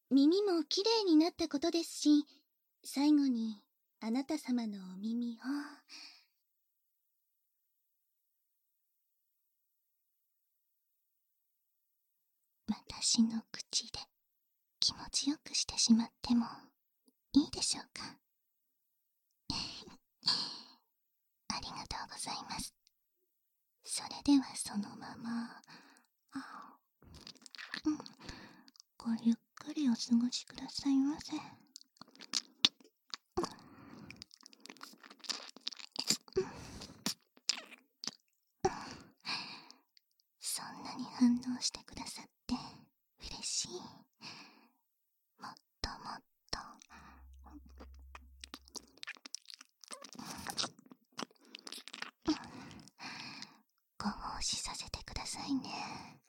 耳もきれいになったことですし、最後にあなた様のお耳を。私の口で気持ちよくしてしまってもいいでしょうか。ありがとうございます。それではそのまま、ごゆっくりお過ごしくださいませ。そんなに反応してくださって嬉しい。もっともっとご奉仕させてくださいね。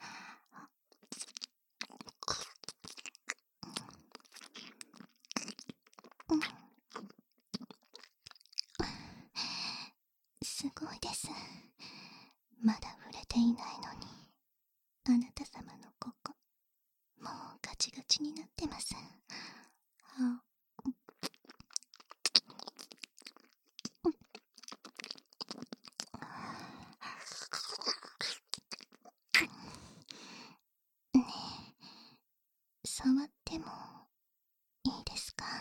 すごいです。まだ触れていないのに、あなた様のここ、もうガチガチになってます。ねえ、触ってもいいですか？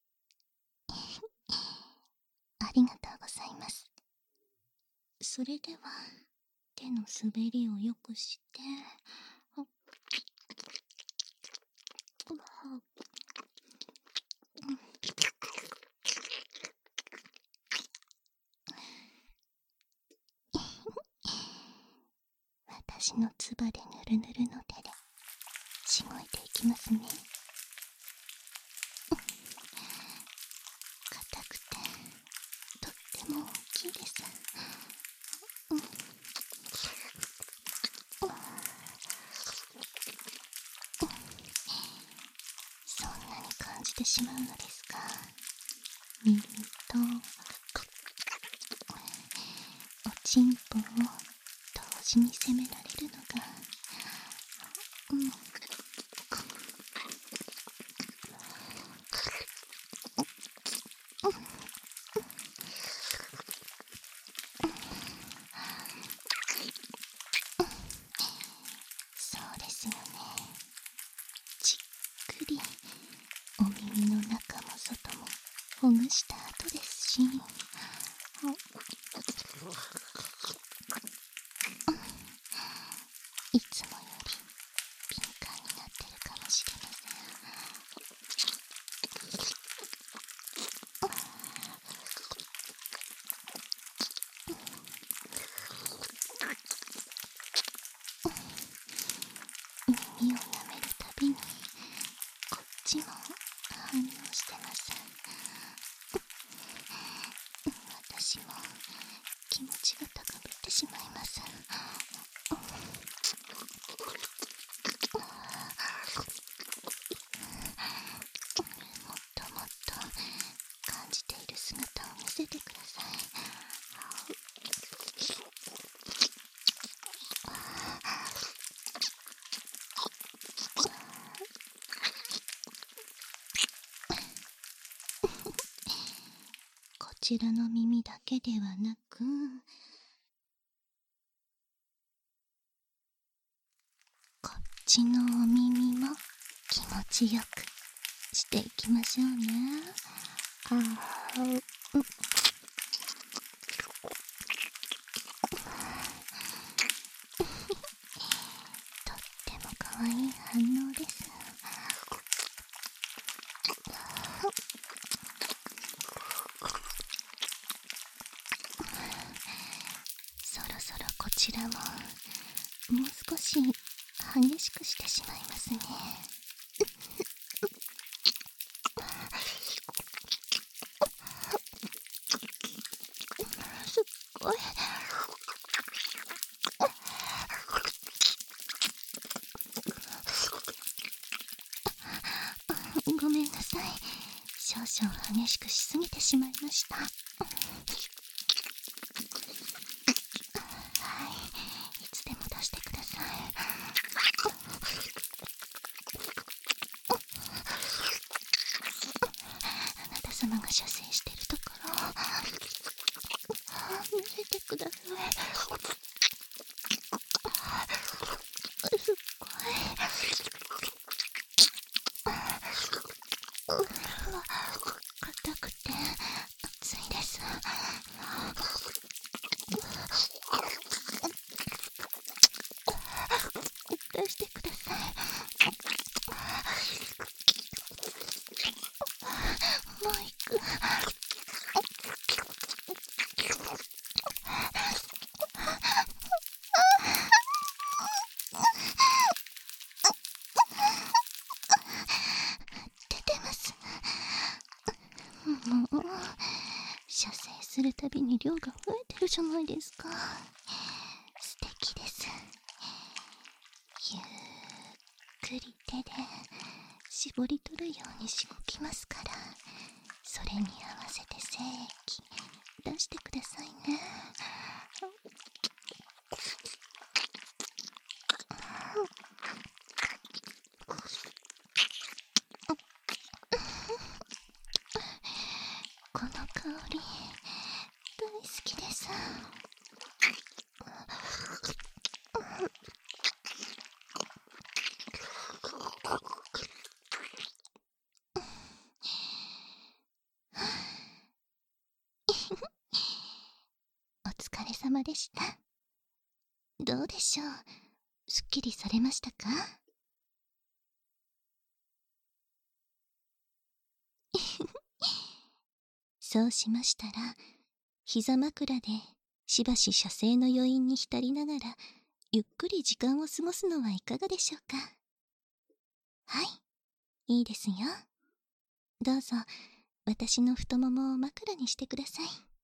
ありがとうございます。それでは手の滑りを良くして、私のつばでぬるぬるの手でしごいていきますね。硬くてとっても大きいです。そんなに感じてしまうのですか？耳とおちんぽを同時に責められるのが、そうですよね。じっくりお耳の中も外もほぐした後ですし、いつもより敏感になってるかもしれません。耳を舐めるたびにこっちも反応してます。私も気持ちが高ぶってしまいます。もっともっと感じている姿を見せてください。こちらの耳だけではなく、こっちのお耳も気持ちよくしていきましょうね。とっても可愛い反応です。そろそろこちらももう少し激しくしてしまいますね。すっごい。ごめんなさい。少々激しくしすぎてしまいました。はい、いつでも出してください。 様が射精してるところ見せてください。すっごい硬くて熱いです。出してください。もう一個。出てます。もう射精するたびに量が増えてるじゃないですか。素敵です。ゆっくり手で絞り取るようにしごきますから、それに合わせて精液出してくださいね。この香り大好きです。お疲れ様でした。どうでしょう、すっきりされましたか？そうしましたら、膝枕でしばし射精の余韻に浸りながらゆっくり時間を過ごすのはいかがでしょうか。はい、いいですよ。どうぞ私の太ももを枕にしてください。